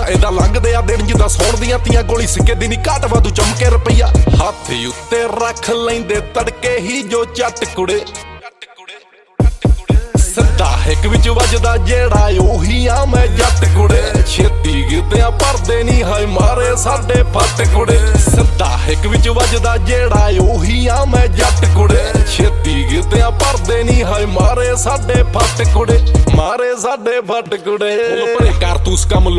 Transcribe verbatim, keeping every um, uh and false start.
ਇਹਦਾ ਲੰਘਦੇ ਆ ਦਿਨ ਜਿੱਦਾਂ ਸੌਣ ਦੀਆਂ ਤੀਆਂ ਗੋਲੀ ਸਿੱਕੇ ਦੀ ਨੀ ਘਾਟ ਵਾਧੂ ਚਮਕੇ ਰੁਪਈਆ ਹੱਥ ਉੱਤੇ ਰੱਖ ਲੈਂਦੇ ਤੜਕੇ ਹੀ ਜੋ ਚੱਟ ਕੁੜੇ ਸਿੱਧਾ ਹਿੱਕ ਵਿੱਚ ਵੱਜਦਾ ਜਿਹੜਾ ਉਹੀ ਆ ਮੈਂ ਜੱਟ ਕੁੜੇ ਛੇਤੀ ਗਿੱਤਿਆਂ ਭਰਦੇ ਨੀ ਹਾਏ ਮਾਰੇ ਸਾਡੇ ਫੱਟ ਕੁੜੇ ਸਿੱਧਾ ਹਿੱਕ ਵਿੱਚ ਵੱਜਦਾ ਜਿਹੜਾ ਉਹੀ ਆ ਮੈਂ ਜੱਟ ਕੁੜੇ ਛੇਤੀ ਗਿੱਤਿਆਂ ਭਰਦੇ ਨੀ ਹਾਏ ਮਾਰੇ ਸਾਡੇ ਫੱਟ ਕੁੜੇ ਮਾਰੇ ਸਾਡੇ ਫੱਟ ਕੁੜੇ ਭਰੇ ਕਾਰਤੂਸ ਕੰਮ